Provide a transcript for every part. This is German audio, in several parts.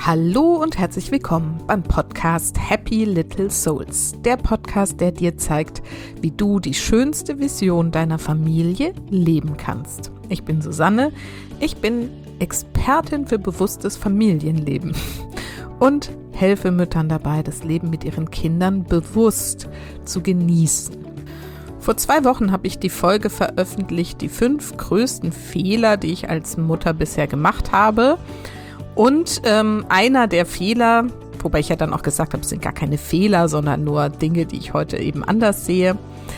Hallo und herzlich willkommen beim Podcast Happy Little Souls. Der Podcast, der dir zeigt, wie du die schönste Vision deiner Familie leben kannst. Ich bin Susanne, ich bin Expertin für bewusstes Familienleben und helfe Müttern dabei, das Leben mit ihren Kindern bewusst zu genießen. Vor 2 Wochen habe ich die Folge veröffentlicht, die 5 größten Fehler, die ich als Mutter bisher gemacht habe. Und einer der Fehler, wobei ich ja dann auch gesagt habe, es sind gar keine Fehler, sondern nur Dinge, die ich heute eben anders sehe,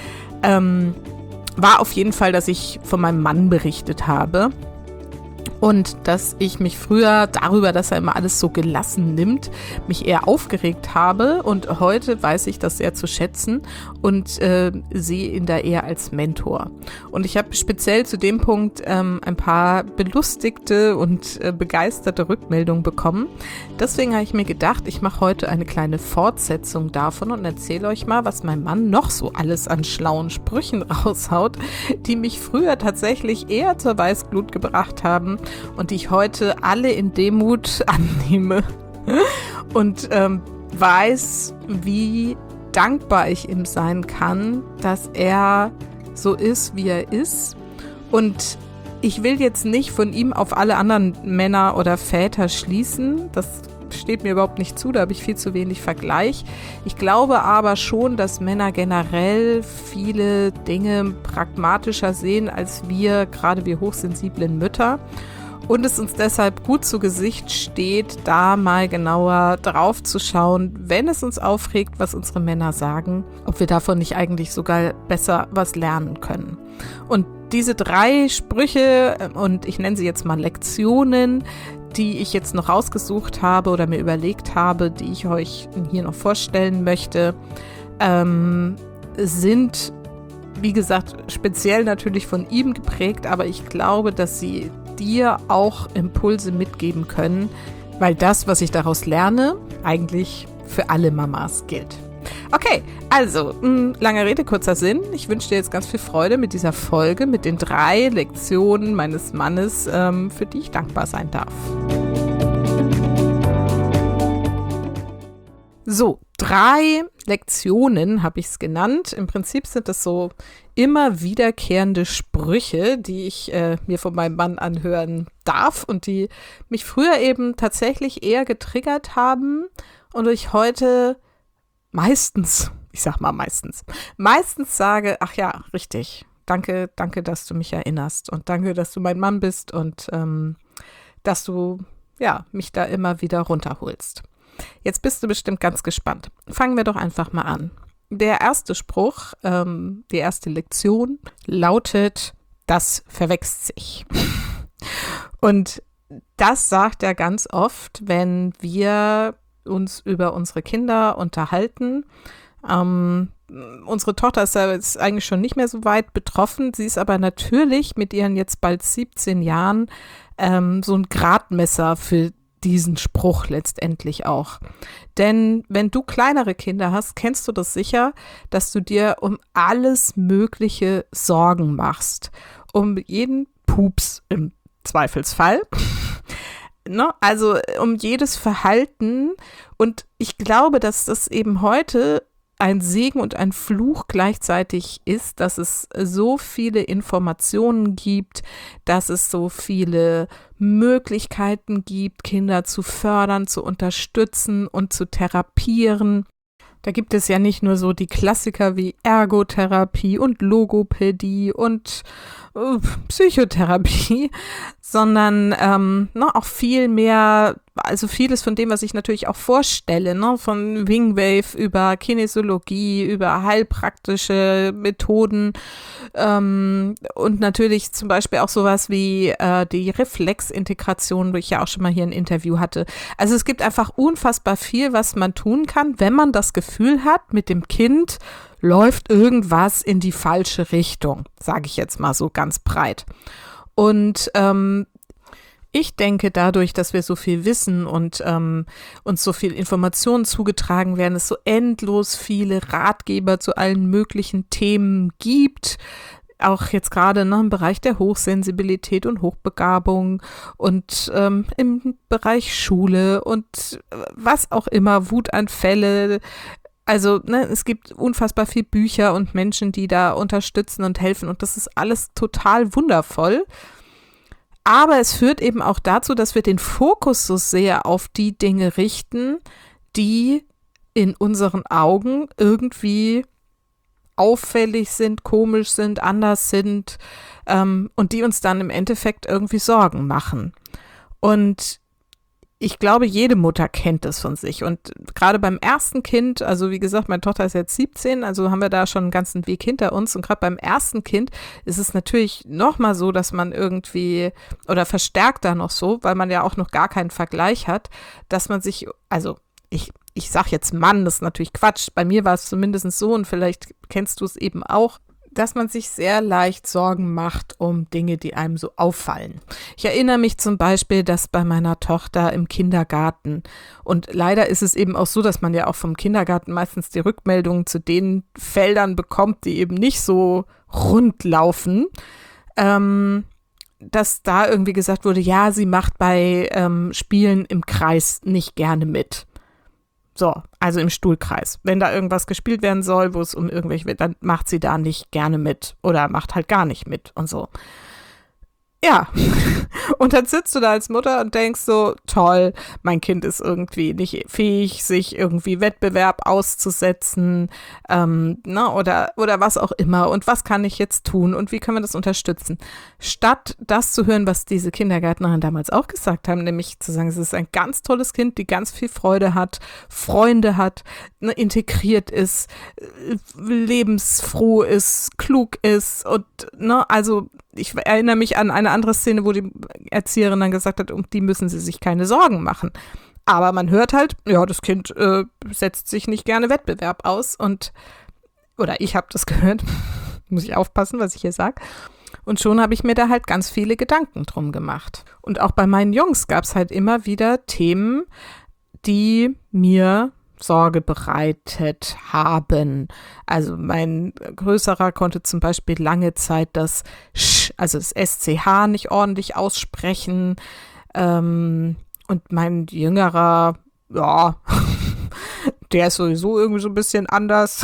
war auf jeden Fall, dass ich von meinem Mann berichtet habe. Und dass ich mich früher darüber, dass er immer alles so gelassen nimmt, mich eher aufgeregt habe. Und heute weiß ich das sehr zu schätzen und sehe ihn da eher als Mentor. Und ich habe speziell zu dem Punkt ein paar belustigte und begeisterte Rückmeldungen bekommen. Deswegen habe ich mir gedacht, ich mache heute eine kleine Fortsetzung davon und erzähle euch mal, was mein Mann noch so alles an schlauen Sprüchen raushaut, die mich früher tatsächlich eher zur Weißglut gebracht haben. Und die ich heute alle in Demut annehme und weiß, wie dankbar ich ihm sein kann, dass er so ist, wie er ist. Und ich will jetzt nicht von ihm auf alle anderen Männer oder Väter schließen, das steht mir überhaupt nicht zu, da habe ich viel zu wenig Vergleich. Ich glaube aber schon, dass Männer generell viele Dinge pragmatischer sehen als wir, gerade wir hochsensiblen Mütter. Und es uns deshalb gut zu Gesicht steht, da mal genauer drauf zu schauen, wenn es uns aufregt, was unsere Männer sagen, ob wir davon nicht eigentlich sogar besser was lernen können. Und diese 3 Sprüche, und ich nenne sie jetzt mal Lektionen, die ich jetzt noch rausgesucht habe oder mir überlegt habe, die ich euch hier noch vorstellen möchte, sind, wie gesagt, speziell natürlich von ihm geprägt, aber ich glaube, dass sie dir auch Impulse mitgeben können, weil das, was ich daraus lerne, eigentlich für alle Mamas gilt. Okay, also, lange Rede, kurzer Sinn. Ich wünsche dir jetzt ganz viel Freude mit dieser Folge, mit den 3 Lektionen meines Mannes, für die ich dankbar sein darf. So, 3 Lektionen habe ich es genannt. Im Prinzip sind das so immer wiederkehrende Sprüche, die ich mir von meinem Mann anhören darf und die mich früher eben tatsächlich eher getriggert haben und ich heute meistens sage, ach ja, richtig, danke, dass du mich erinnerst und danke, dass du mein Mann bist und dass du mich da immer wieder runterholst. Jetzt bist du bestimmt ganz gespannt. Fangen wir doch einfach mal an. Der erste Spruch, die erste Lektion lautet, das verwächst sich. Und das sagt er ganz oft, wenn wir uns über unsere Kinder unterhalten. Unsere Tochter ist ja jetzt eigentlich schon nicht mehr so weit betroffen. Sie ist aber natürlich mit ihren jetzt bald 17 Jahren so ein Gradmesser für diesen Spruch letztendlich auch. Denn wenn du kleinere Kinder hast, kennst du das sicher, dass du dir um alles Mögliche Sorgen machst. Um jeden Pups im Zweifelsfall. Ne? Also um jedes Verhalten. Und ich glaube, dass das eben heute ein Segen und ein Fluch gleichzeitig ist, dass es so viele Informationen gibt, dass es so viele Möglichkeiten gibt, Kinder zu fördern, zu unterstützen und zu therapieren. Da gibt es ja nicht nur so die Klassiker wie Ergotherapie und Logopädie und Psychotherapie, sondern auch viel mehr, also vieles von dem, was ich natürlich auch vorstelle, von Wingwave über Kinesiologie, über heilpraktische Methoden und natürlich zum Beispiel auch sowas wie die Reflexintegration, wo ich ja auch schon mal hier ein Interview hatte. Also es gibt einfach unfassbar viel, was man tun kann, wenn man das Gefühl hat, mit dem Kind läuft irgendwas in die falsche Richtung, sage ich jetzt mal so ganz breit. Und ich denke, dadurch, dass wir so viel wissen und uns so viel Informationen zugetragen werden, es so endlos viele Ratgeber zu allen möglichen Themen gibt, auch jetzt gerade im Bereich der Hochsensibilität und Hochbegabung und im Bereich Schule und was auch immer, Wutanfälle. Also es gibt unfassbar viel Bücher und Menschen, die da unterstützen und helfen und das ist alles total wundervoll. Aber es führt eben auch dazu, dass wir den Fokus so sehr auf die Dinge richten, die in unseren Augen irgendwie auffällig sind, komisch sind, anders sind und die uns dann im Endeffekt irgendwie Sorgen machen. Und ich glaube, jede Mutter kennt das von sich. Und gerade beim ersten Kind, also wie gesagt, meine Tochter ist jetzt 17, also haben wir da schon einen ganzen Weg hinter uns. Und gerade beim ersten Kind ist es natürlich nochmal so, dass man irgendwie, oder verstärkt da noch so, weil man ja auch noch gar keinen Vergleich hat, dass man sich, also ich sag jetzt Mann, das ist natürlich Quatsch. Bei mir war es zumindest so und vielleicht kennst du es eben auch, dass man sich sehr leicht Sorgen macht um Dinge, die einem so auffallen. Ich erinnere mich zum Beispiel, dass bei meiner Tochter im Kindergarten, und leider ist es eben auch so, dass man ja auch vom Kindergarten meistens die Rückmeldungen zu den Feldern bekommt, die eben nicht so rund laufen, dass da irgendwie gesagt wurde, ja, sie macht bei Spielen im Kreis nicht gerne mit. So, also im Stuhlkreis. Wenn da irgendwas gespielt werden soll, wo es um irgendwelche wird, dann macht sie da nicht gerne mit oder macht halt gar nicht mit und so. Ja, und dann sitzt du da als Mutter und denkst so, toll, mein Kind ist irgendwie nicht fähig, sich irgendwie Wettbewerb auszusetzen, oder was auch immer und was kann ich jetzt tun und wie können wir das unterstützen? Statt das zu hören, was diese Kindergärtnerin damals auch gesagt haben, nämlich zu sagen, es ist ein ganz tolles Kind, die ganz viel Freude hat, Freunde hat, integriert ist, lebensfroh ist, klug ist und, also ich erinnere mich an eine andere Szene, wo die Erzieherin dann gesagt hat, um die müssen sie sich keine Sorgen machen. Aber man hört halt, ja, das Kind setzt sich nicht gerne Wettbewerb aus oder ich habe das gehört, muss ich aufpassen, was ich hier sage. Und schon habe ich mir da halt ganz viele Gedanken drum gemacht. Und auch bei meinen Jungs gab es halt immer wieder Themen, die mir Sorge bereitet haben. Also mein Größerer konnte zum Beispiel lange Zeit das Sch, also das SCH nicht ordentlich aussprechen. Und mein Jüngerer, ja, der ist sowieso irgendwie so ein bisschen anders.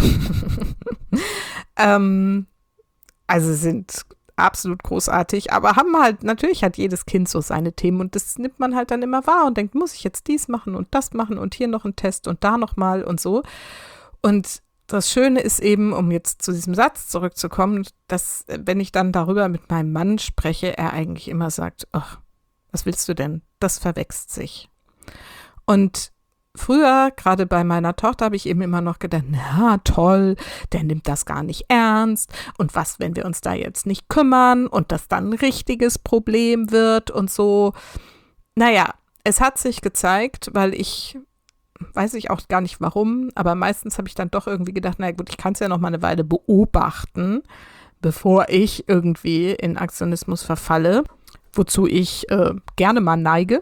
Also sind absolut großartig, aber natürlich hat jedes Kind so seine Themen und das nimmt man halt dann immer wahr und denkt, muss ich jetzt dies machen und das machen und hier noch einen Test und da nochmal und so. Und das Schöne ist eben, um jetzt zu diesem Satz zurückzukommen, dass, wenn ich dann darüber mit meinem Mann spreche, er eigentlich immer sagt, ach, was willst du denn? Das verwechselt sich. Und früher, gerade bei meiner Tochter, habe ich eben immer noch gedacht, na toll, der nimmt das gar nicht ernst und was, wenn wir uns da jetzt nicht kümmern und das dann ein richtiges Problem wird und so. Naja, es hat sich gezeigt, weil weiß ich auch gar nicht warum, aber meistens habe ich dann doch irgendwie gedacht, na gut, ich kann es ja noch mal eine Weile beobachten, bevor ich irgendwie in Aktionismus verfalle, wozu ich gerne mal neige.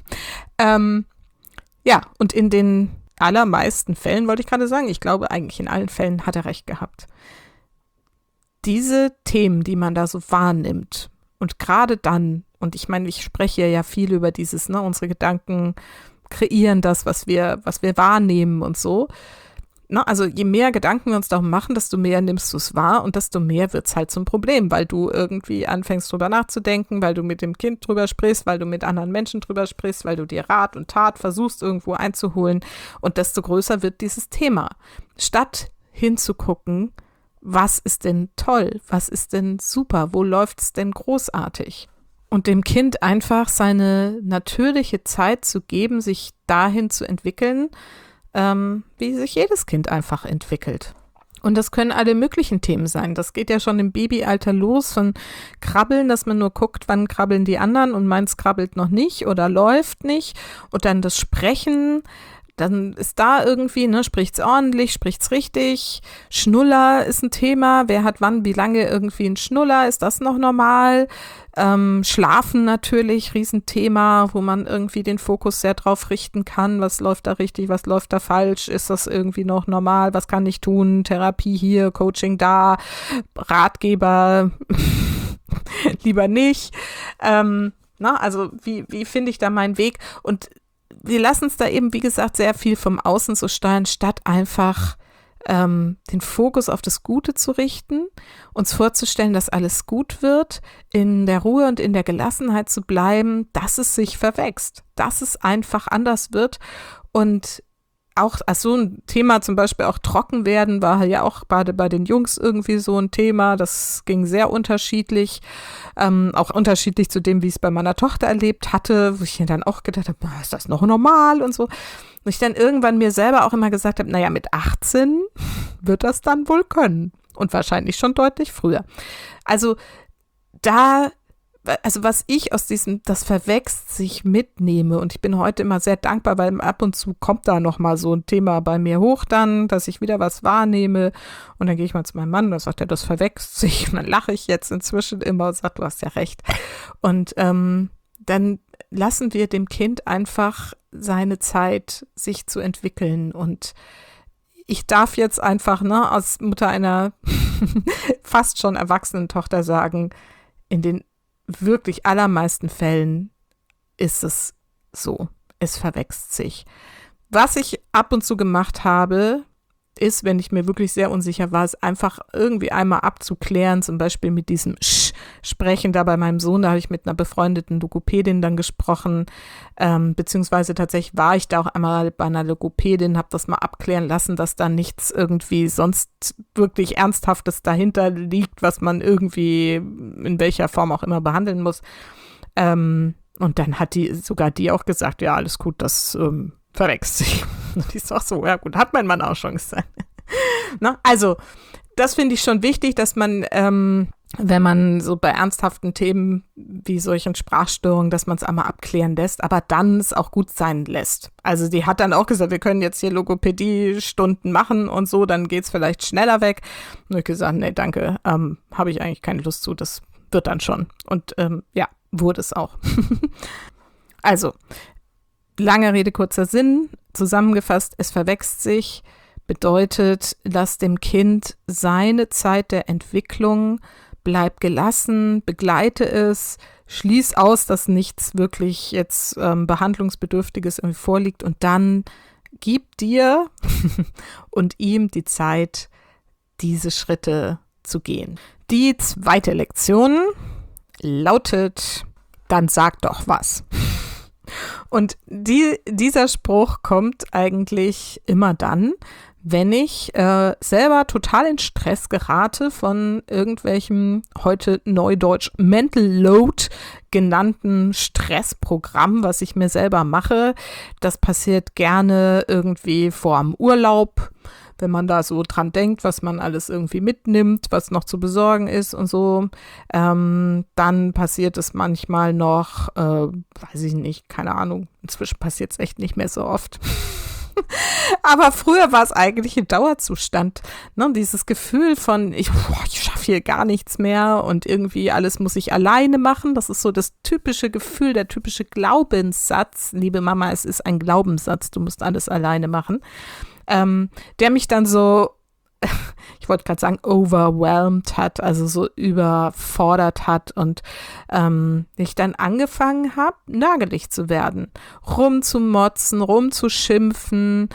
Ja, und in den allermeisten Fällen, wollte ich gerade sagen, ich glaube eigentlich in allen Fällen hat er recht gehabt. Diese Themen, die man da so wahrnimmt und gerade dann, und ich meine, ich spreche ja viel über dieses, unsere Gedanken kreieren das, was wir wahrnehmen und so. Also je mehr Gedanken wir uns darum machen, desto mehr nimmst du es wahr und desto mehr wird es halt zum Problem, weil du irgendwie anfängst drüber nachzudenken, weil du mit dem Kind drüber sprichst, weil du mit anderen Menschen drüber sprichst, weil du dir Rat und Tat versuchst irgendwo einzuholen und desto größer wird dieses Thema. Statt hinzugucken, was ist denn toll, was ist denn super, wo läuft es denn großartig? Und dem Kind einfach seine natürliche Zeit zu geben, sich dahin zu entwickeln, wie sich jedes Kind einfach entwickelt. Und das können alle möglichen Themen sein. Das geht ja schon im Babyalter los, von Krabbeln, dass man nur guckt, wann krabbeln die anderen und meins krabbelt noch nicht oder läuft nicht. Und dann das Sprechen, dann ist da irgendwie, ne, spricht's ordentlich, spricht's richtig. Schnuller ist ein Thema. Wer hat wann, wie lange irgendwie einen Schnuller? Ist das noch normal? Schlafen natürlich, Riesenthema, wo man irgendwie den Fokus sehr drauf richten kann. Was läuft da richtig, was läuft da falsch? Ist das irgendwie noch normal? Was kann ich tun? Therapie hier, Coaching da, Ratgeber lieber nicht. Also wie finde ich da meinen Weg? Und wir lassen es da eben, wie gesagt, sehr viel vom Außen so steuern, statt einfach den Fokus auf das Gute zu richten, uns vorzustellen, dass alles gut wird, in der Ruhe und in der Gelassenheit zu bleiben, dass es sich verwächst, dass es einfach anders wird. Und auch so ein Thema, zum Beispiel auch trocken werden, war ja auch gerade bei den Jungs irgendwie so ein Thema. Das ging sehr unterschiedlich, auch unterschiedlich zu dem, wie ich es bei meiner Tochter erlebt hatte, wo ich mir dann auch gedacht habe, ist das noch normal und so. Und ich dann irgendwann mir selber auch immer gesagt habe, naja, mit 18 wird das dann wohl können. Und wahrscheinlich schon deutlich früher. Also was ich aus diesem, das verwächst sich mitnehme, und ich bin heute immer sehr dankbar, weil ab und zu kommt da nochmal so ein Thema bei mir hoch dann, dass ich wieder was wahrnehme, und dann gehe ich mal zu meinem Mann, da sagt er, das verwächst sich, und dann lache ich jetzt inzwischen immer und sage, du hast ja recht. Und dann lassen wir dem Kind einfach seine Zeit, sich zu entwickeln, und ich darf jetzt einfach, als Mutter einer fast schon erwachsenen Tochter sagen, in den wirklich allermeisten Fällen ist es so. Es verwächst sich. Was ich ab und zu gemacht habe, ist, wenn ich mir wirklich sehr unsicher war, es einfach irgendwie einmal abzuklären, zum Beispiel mit diesem Sprechen da bei meinem Sohn, da habe ich mit einer befreundeten Logopädin dann gesprochen, beziehungsweise tatsächlich war ich da auch einmal bei einer Logopädin, habe das mal abklären lassen, dass da nichts irgendwie sonst wirklich Ernsthaftes dahinter liegt, was man irgendwie in welcher Form auch immer behandeln muss. Und dann hat die auch gesagt, ja, alles gut, das verwächst sich. Und ich sag so, ja gut, hat mein Mann auch schon gesagt. Also, das finde ich schon wichtig, dass man, wenn man so bei ernsthaften Themen wie solchen Sprachstörungen, dass man es einmal abklären lässt, aber dann es auch gut sein lässt. Also die hat dann auch gesagt, wir können jetzt hier Logopädie-Stunden machen und so, dann geht es vielleicht schneller weg. Und ich gesagt, nee, danke, habe ich eigentlich keine Lust zu, das wird dann schon. Und wurde es auch. Also, lange Rede, kurzer Sinn, zusammengefasst, es verwächst sich, bedeutet, lass dem Kind seine Zeit der Entwicklung, bleib gelassen, begleite es, schließ aus, dass nichts wirklich jetzt Behandlungsbedürftiges irgendwie vorliegt, und dann gib dir und ihm die Zeit, diese Schritte zu gehen. Die zweite Lektion lautet, dann sag doch was. Und dieser Spruch kommt eigentlich immer dann, wenn ich selber total in Stress gerate von irgendwelchem, heute neudeutsch Mental Load genannten Stressprogramm, was ich mir selber mache. Das passiert gerne irgendwie vor dem Urlaub, wenn man da so dran denkt, was man alles irgendwie mitnimmt, was noch zu besorgen ist und so. Dann passiert es manchmal noch, weiß ich nicht, keine Ahnung, inzwischen passiert es echt nicht mehr so oft. Aber früher war es eigentlich ein Dauerzustand, ne? Dieses Gefühl von, ich schaffe hier gar nichts mehr und irgendwie alles muss ich alleine machen. Das ist so das typische Gefühl, der typische Glaubenssatz. Liebe Mama, es ist ein Glaubenssatz, du musst alles alleine machen. Der mich dann so, ich wollte gerade sagen, overwhelmed hat, also so überfordert hat, und ich dann angefangen habe, nörgelig zu werden, rumzumotzen, rumzuschimpfen,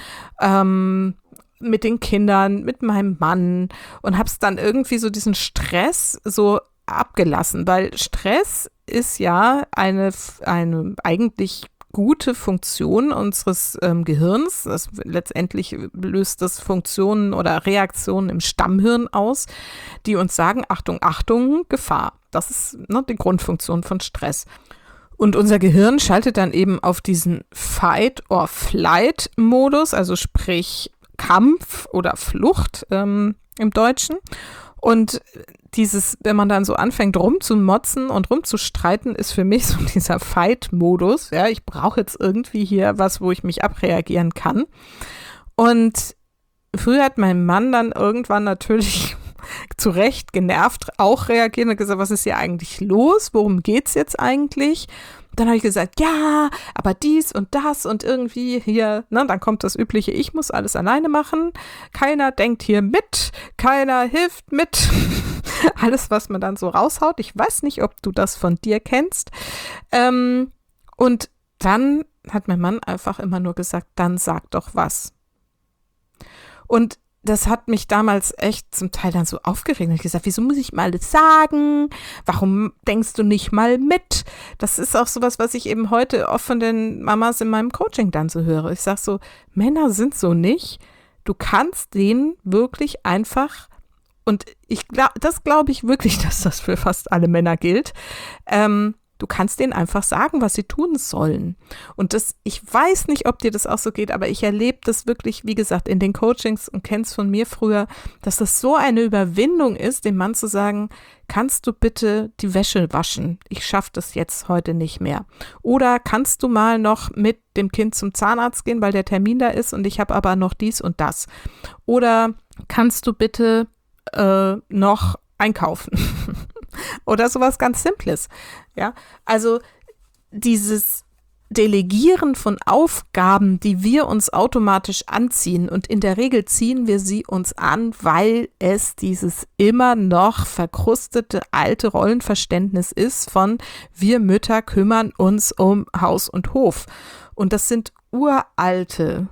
mit den Kindern, mit meinem Mann, und habe es dann irgendwie so diesen Stress so abgelassen, weil Stress ist ja eine eigentlich gute Funktion unseres Gehirns. Letztendlich löst das Funktionen oder Reaktionen im Stammhirn aus, die uns sagen, Achtung, Achtung, Gefahr. Das ist die Grundfunktion von Stress. Und unser Gehirn schaltet dann eben auf diesen Fight-or-Flight-Modus, also sprich Kampf oder Flucht im Deutschen. Und wenn man dann so anfängt rumzumotzen und rumzustreiten, ist für mich so dieser Fight-Modus. Ja, ich brauche jetzt irgendwie hier was, wo ich mich abreagieren kann. Und früher hat mein Mann dann irgendwann natürlich zu Recht genervt auch reagiert und gesagt, was ist hier eigentlich los? Worum geht's jetzt eigentlich? Dann habe ich gesagt, ja, aber dies und das und irgendwie hier, ne, dann kommt das übliche, ich muss alles alleine machen, keiner denkt hier mit, keiner hilft mit, alles, was man dann so raushaut. Ich weiß nicht, ob du das von dir kennst. Und dann hat mein Mann einfach immer nur gesagt, dann sag doch was. Und das hat mich damals echt zum Teil dann so aufgeregt. Ich habe gesagt, wieso muss ich mal alles sagen? Warum denkst du nicht mal mit? Das ist auch sowas, was ich eben heute oft von den Mamas in meinem Coaching dann so höre. Ich sage so, Männer sind so nicht. Du kannst denen wirklich einfach, und das glaube ich wirklich, dass das für fast alle Männer gilt, du kannst denen einfach sagen, was sie tun sollen. Und ich weiß nicht, ob dir das auch so geht, aber ich erlebe das wirklich, wie gesagt, in den Coachings und kenn's von mir früher, dass das so eine Überwindung ist, dem Mann zu sagen, kannst du bitte die Wäsche waschen? Ich schaffe das jetzt heute nicht mehr. Oder kannst du mal noch mit dem Kind zum Zahnarzt gehen, weil der Termin da ist und ich habe aber noch dies und das. Oder kannst du bitte noch einkaufen? Oder sowas ganz Simples. Ja, also dieses Delegieren von Aufgaben, die wir uns automatisch anziehen, und in der Regel ziehen wir sie uns an, weil es dieses immer noch verkrustete alte Rollenverständnis ist von wir Mütter kümmern uns um Haus und Hof. Und das sind uralte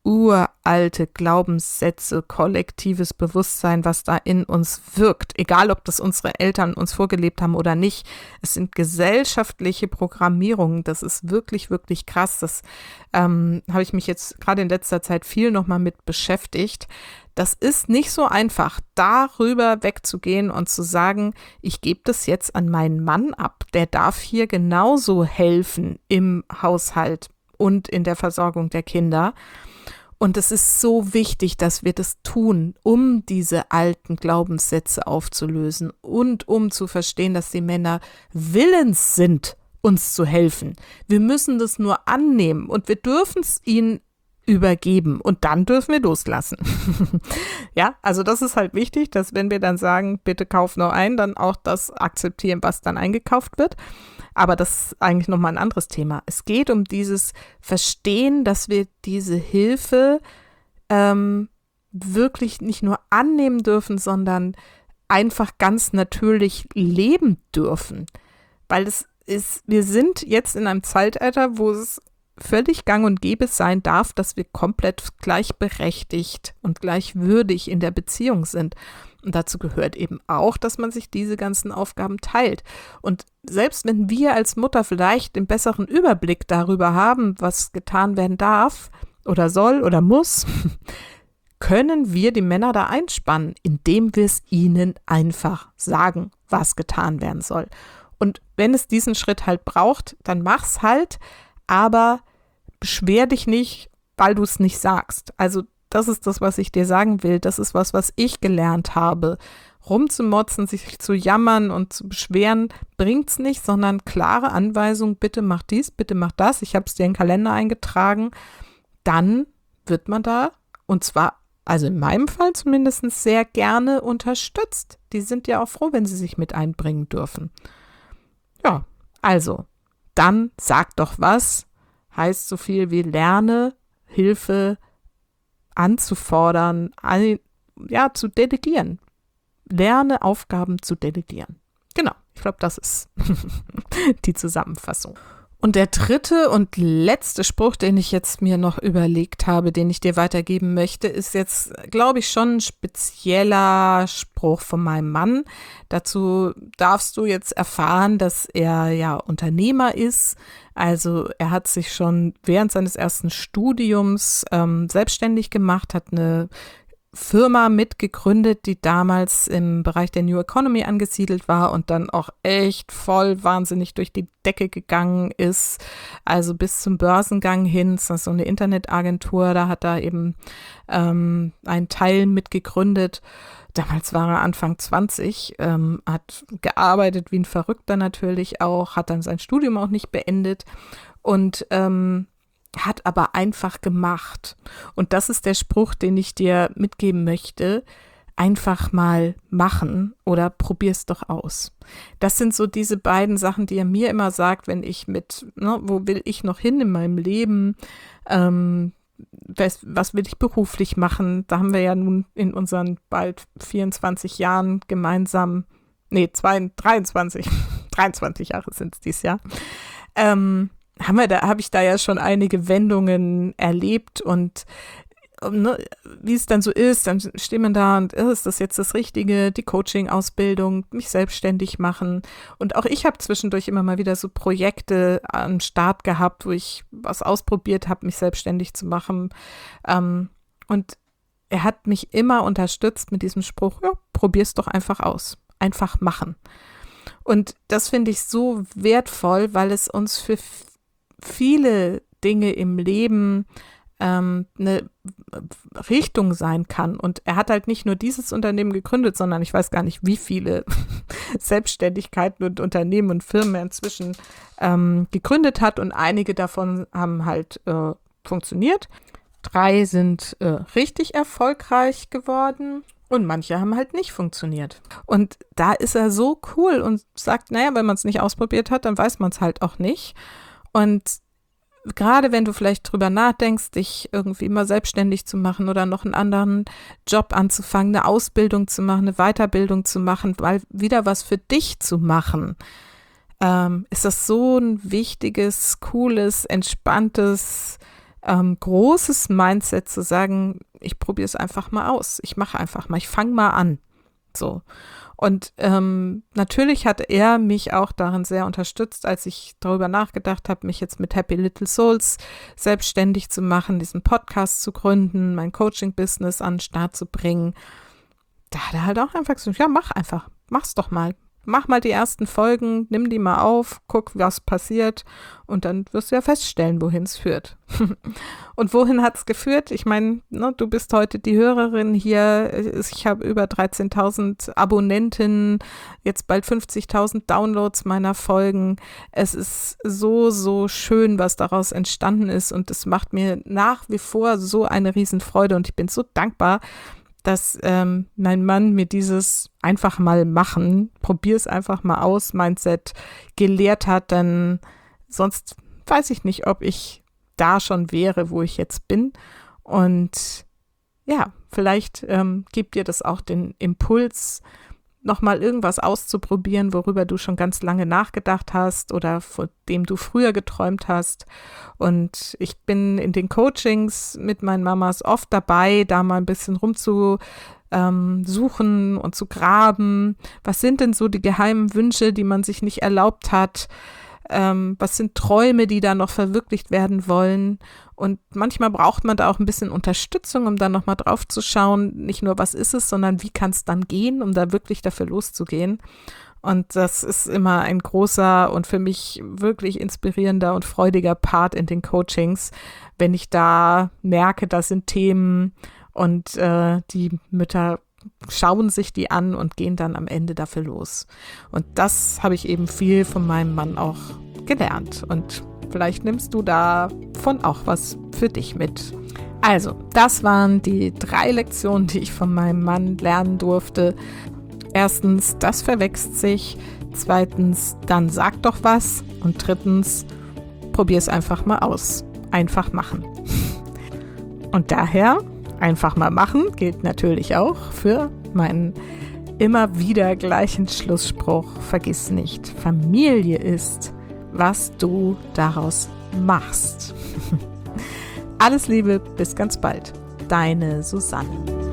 Glaubenssätze, kollektives Bewusstsein, was da in uns wirkt, egal ob das unsere Eltern uns vorgelebt haben oder nicht. Es sind gesellschaftliche Programmierungen, das ist wirklich, wirklich krass. Das habe ich mich jetzt gerade in letzter Zeit viel nochmal mit beschäftigt. Das ist nicht so einfach, darüber wegzugehen und zu sagen, ich gebe das jetzt an meinen Mann ab, der darf hier genauso helfen im Haushalt und in der Versorgung der Kinder. Und es ist so wichtig, dass wir das tun, um diese alten Glaubenssätze aufzulösen und um zu verstehen, dass die Männer willens sind, uns zu helfen. Wir müssen das nur annehmen und wir dürfen es ihnen übergeben und dann dürfen wir loslassen. Ja, also das ist halt wichtig, dass wenn wir dann sagen, bitte kauf noch ein, dann auch das akzeptieren, was dann eingekauft wird. Aber das ist eigentlich nochmal ein anderes Thema. Es geht um dieses Verstehen, dass wir diese Hilfe wirklich nicht nur annehmen dürfen, sondern einfach ganz natürlich leben dürfen. Weil wir sind jetzt in einem Zeitalter, wo es völlig gang und gäbe sein darf, dass wir komplett gleichberechtigt und gleichwürdig in der Beziehung sind. Und dazu gehört eben auch, dass man sich diese ganzen Aufgaben teilt. Und selbst wenn wir als Mutter vielleicht den besseren Überblick darüber haben, was getan werden darf oder soll oder muss, können wir die Männer da einspannen, indem wir es ihnen einfach sagen, was getan werden soll. Und wenn es diesen Schritt halt braucht, dann mach's halt, aber beschwer dich nicht, weil du es nicht sagst. Also das ist das, was ich dir sagen will. Das ist was ich gelernt habe. Rumzumotzen, sich zu jammern und zu beschweren, bringt's nicht, sondern klare Anweisung, bitte mach dies, bitte mach das. Ich habe es dir in den Kalender eingetragen. Dann wird man da, und zwar, also in meinem Fall zumindest, sehr gerne unterstützt. Die sind ja auch froh, wenn sie sich mit einbringen dürfen. Ja, also, dann sag doch was. Heißt so viel wie lerne, Hilfe anzufordern, zu delegieren. Lerne Aufgaben zu delegieren. Genau, ich glaube, das ist die Zusammenfassung. Und der dritte und letzte Spruch, den ich jetzt mir noch überlegt habe, den ich dir weitergeben möchte, ist jetzt, glaube ich, schon ein spezieller Spruch von meinem Mann. Dazu darfst du jetzt erfahren, dass er ja Unternehmer ist. Also er hat sich schon während seines ersten Studiums selbstständig gemacht, hat eine Firma mitgegründet, die damals im Bereich der New Economy angesiedelt war und dann auch echt voll wahnsinnig durch die Decke gegangen ist, also bis zum Börsengang hin. Das ist so eine Internetagentur, da hat er eben einen Teil mitgegründet. Damals war er Anfang 20, hat gearbeitet wie ein Verrückter natürlich auch, hat dann sein Studium auch nicht beendet und hat aber einfach gemacht. Und das ist der Spruch, den ich dir mitgeben möchte. Einfach mal machen oder probier's doch aus. Das sind so diese beiden Sachen, die er mir immer sagt, wenn ich wo will ich noch hin in meinem Leben? Was will ich beruflich machen? Da haben wir ja nun in unseren bald 24 Jahren gemeinsam, 23 Jahre sind es dieses Jahr, habe ich da ja schon einige Wendungen erlebt und wie es dann so ist, dann steht man da und ist das jetzt das Richtige, die Coaching-Ausbildung, mich selbstständig machen. Und auch ich habe zwischendurch immer mal wieder so Projekte am Start gehabt, wo ich was ausprobiert habe, mich selbstständig zu machen. Und er hat mich immer unterstützt mit diesem Spruch, ja, probier's doch einfach aus, einfach machen. Und das finde ich so wertvoll, weil es uns für viele Dinge im Leben eine Richtung sein kann. Und er hat halt nicht nur dieses Unternehmen gegründet, sondern ich weiß gar nicht, wie viele Selbstständigkeiten und Unternehmen und Firmen er inzwischen gegründet hat. Und einige davon haben halt funktioniert. 3 sind richtig erfolgreich geworden. Und manche haben halt nicht funktioniert. Und da ist er so cool und sagt, naja, wenn man es nicht ausprobiert hat, dann weiß man es halt auch nicht. Und gerade wenn du vielleicht drüber nachdenkst, dich irgendwie mal selbstständig zu machen oder noch einen anderen Job anzufangen, eine Ausbildung zu machen, eine Weiterbildung zu machen, weil wieder was für dich zu machen, ist das so ein wichtiges, cooles, entspanntes, großes Mindset zu sagen, ich probiere es einfach mal aus, ich mache einfach mal, ich fange mal an. So. Und natürlich hat er mich auch darin sehr unterstützt, als ich darüber nachgedacht habe, mich jetzt mit Happy Little Souls selbstständig zu machen, diesen Podcast zu gründen, mein Coaching-Business an den Start zu bringen. Da hat er halt auch einfach gesagt, ja, mach's doch mal. Mach mal die ersten Folgen, nimm die mal auf, guck, was passiert und dann wirst du ja feststellen, wohin es führt. Und wohin hat es geführt? Ich meine, du bist heute die Hörerin hier. Ich habe über 13.000 Abonnentinnen, jetzt bald 50.000 Downloads meiner Folgen. Es ist so, so schön, was daraus entstanden ist und es macht mir nach wie vor so eine Riesenfreude und ich bin so dankbar, dass mein Mann mir dieses einfach mal machen, probier's einfach mal aus, Mindset gelehrt hat, denn sonst weiß ich nicht, ob ich da schon wäre, wo ich jetzt bin. Und ja, vielleicht gibt dir das auch den Impuls, nochmal irgendwas auszuprobieren, worüber du schon ganz lange nachgedacht hast oder von dem du früher geträumt hast. Und ich bin in den Coachings mit meinen Mamas oft dabei, da mal ein bisschen rumzusuchen und zu graben. Was sind denn so die geheimen Wünsche, die man sich nicht erlaubt hat? Was sind Träume, die da noch verwirklicht werden wollen? Und manchmal braucht man da auch ein bisschen Unterstützung, um da nochmal drauf zu schauen, nicht nur was ist es, sondern wie kann es dann gehen, um da wirklich dafür loszugehen. Und das ist immer ein großer und für mich wirklich inspirierender und freudiger Part in den Coachings, wenn ich da merke, das sind Themen und die Mütter schauen sich die an und gehen dann am Ende dafür los. Und das habe ich eben viel von meinem Mann auch gelernt. Und vielleicht nimmst du davon auch was für dich mit. Also, das waren die 3 Lektionen, die ich von meinem Mann lernen durfte. Erstens, das verwächst sich. Zweitens, dann sag doch was. Und drittens, probier es einfach mal aus. Einfach machen. Und daher einfach mal machen gilt natürlich auch für meinen immer wieder gleichen Schlussspruch. Vergiss nicht, Familie ist, was du daraus machst. Alles Liebe, bis ganz bald. Deine Susanne.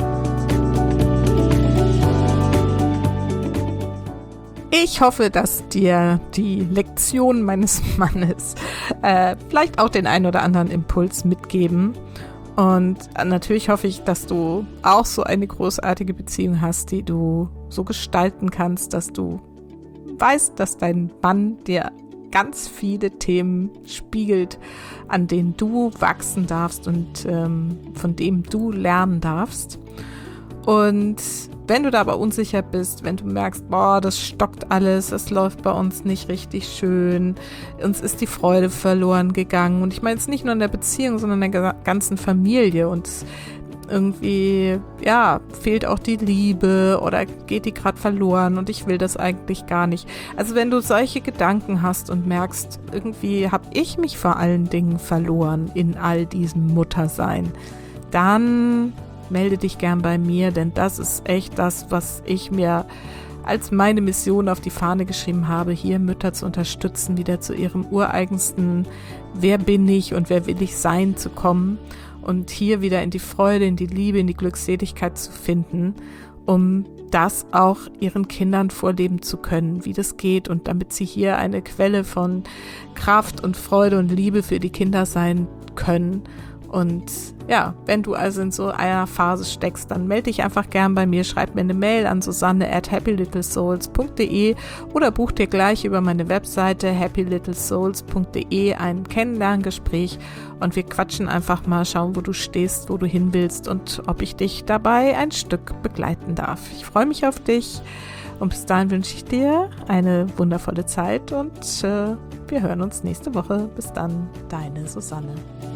Ich hoffe, dass dir die Lektion meines Mannes vielleicht auch den einen oder anderen Impuls mitgeben. Und natürlich hoffe ich, dass du auch so eine großartige Beziehung hast, die du so gestalten kannst, dass du weißt, dass dein Mann dir ganz viele Themen spiegelt, an denen du wachsen darfst und von dem du lernen darfst. Und wenn du da aber unsicher bist, wenn du merkst, boah, das stockt alles, es läuft bei uns nicht richtig schön, uns ist die Freude verloren gegangen. Und ich meine jetzt nicht nur in der Beziehung, sondern in der ganzen Familie. Und irgendwie, ja, fehlt auch die Liebe oder geht die gerade verloren und ich will das eigentlich gar nicht. Also wenn du solche Gedanken hast und merkst, irgendwie habe ich mich vor allen Dingen verloren in all diesem Muttersein, dann melde dich gern bei mir, denn das ist echt das, was ich mir als meine Mission auf die Fahne geschrieben habe, hier Mütter zu unterstützen, wieder zu ihrem ureigensten Wer bin ich und wer will ich sein zu kommen und hier wieder in die Freude, in die Liebe, in die Glückseligkeit zu finden, um das auch ihren Kindern vorleben zu können, wie das geht und damit sie hier eine Quelle von Kraft und Freude und Liebe für die Kinder sein können. Und ja, wenn du also in so einer Phase steckst, dann melde dich einfach gern bei mir, schreib mir eine Mail an susanne@happylittlesouls.de oder buch dir gleich über meine Webseite happylittlesouls.de ein Kennenlerngespräch und wir quatschen einfach mal, schauen, wo du stehst, wo du hin willst und ob ich dich dabei ein Stück begleiten darf. Ich freue mich auf dich und bis dahin wünsche ich dir eine wundervolle Zeit und wir hören uns nächste Woche. Bis dann, deine Susanne.